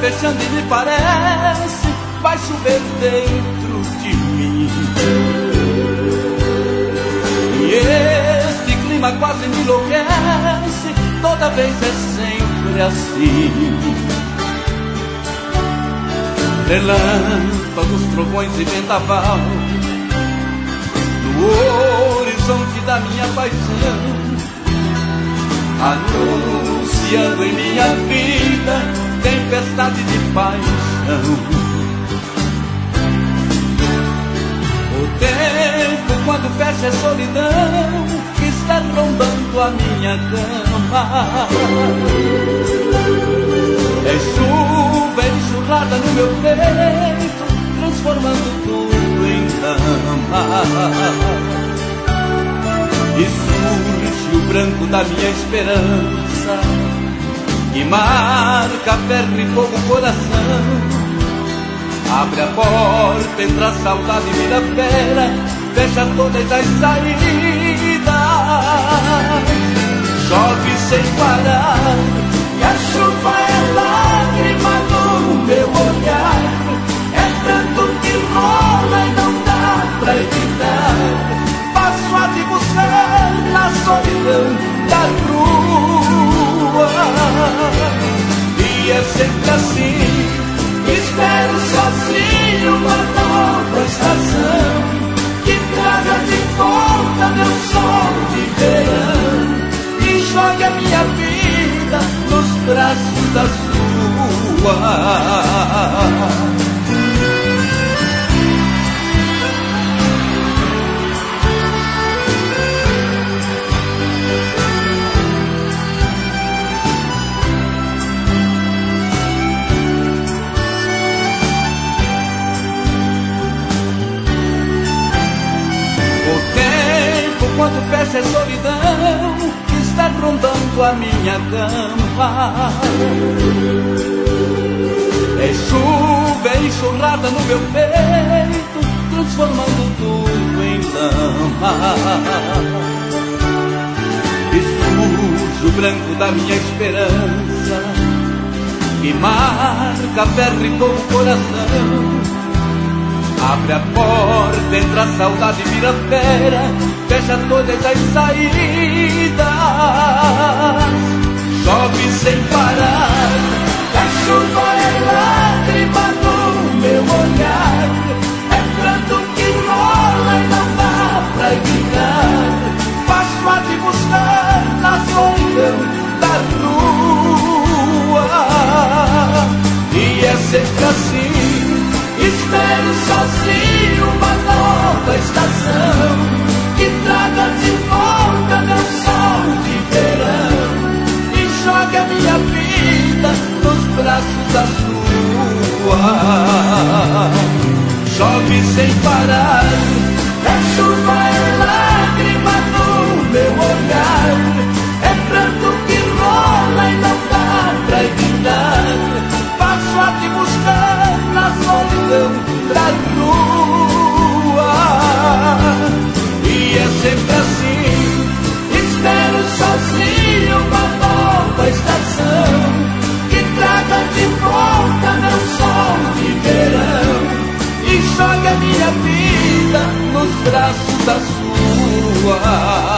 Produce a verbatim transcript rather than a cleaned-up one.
fechando e me parece vai chover dentro de mim. E este clima quase me enlouquece, toda vez é sempre assim. Relâmpagos, trovões e vendaval no horizonte da minha paixão, anunciando em minha vida tempestade de paixão. O tempo quando fecha é solidão que está rondando a minha cama. É chuva enxurrada no meu peito, transformando tudo em lama. E surge o branco da minha esperança, que marca ferro e fogo o coração. Abre a porta, entra a saudade e vira fera, fecha todas as saídas. Chove sem parar e a chuva é lágrima no meu olhar. É tanto que rola e não dá pra evitar. Passo a te buscar na solidão da rua. E é sempre assim, espero sozinho uma nova estação que traga de volta meu sol de verão e jogue a minha vida nos braços da sua. Quando fecha é solidão que está rondando a minha cama. É chuva enxurrada no meu peito, transformando tudo em lama. E surge o branco da minha esperança, que marca ferro e fogo o coração. Abre a porta, entra a saudade e vira fera, fecha todas as saídas. Chove sem parar, a chuva é lágrima no meu olhar. É pranto que rola e não dá pra evitar. Passo a te buscar na solidão da rua. E é sempre assim, espero sozinho uma nova estação que traga de volta meu sol de verão e jogue a minha vida nos braços da sua. Chove sem parar, é chuva, é lágrima no meu olhar. É pranto que rola e não dá pra evitar. Passo a te buscar na solidão da rua. E é sempre assim, espero sozinho uma nova estação que traga de volta meu sol de verão e jogue a minha vida nos braços da sua.